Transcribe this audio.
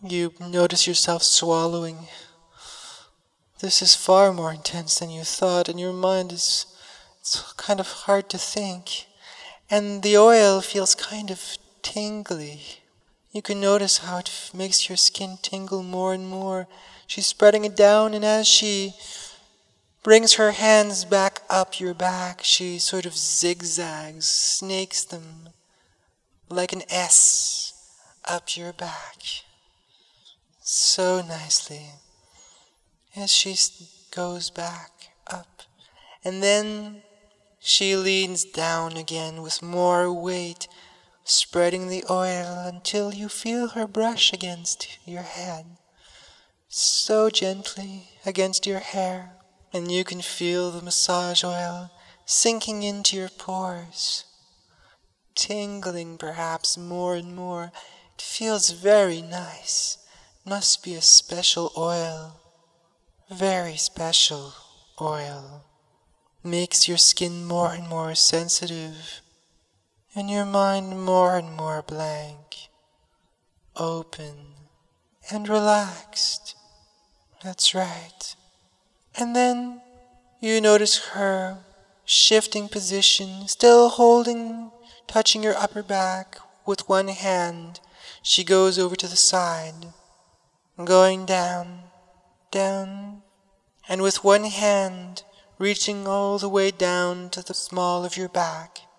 You notice yourself swallowing. This is far more intense than you thought, and your mind it's kind of hard to think. And the oil feels kind of tingly. You can notice how it makes your skin tingle more and more. She's spreading it down, and as she brings her hands back up your back, she sort of zigzags, snakes them like an S up your back. So nicely. As she goes back up. And then she leans down again with more weight, spreading the oil until you feel her brush against your head. So gently against your hair. And you can feel the massage oil sinking into your pores, tingling perhaps more and more. It feels very nice. Must be a special oil. Very special oil. Makes your skin more and more sensitive, and your mind more and more blank, open, and relaxed. That's right. And then you notice her shifting position, still touching your upper back with one hand. She goes over to the side, going down, down, and with one hand reaching all the way down to the small of your back.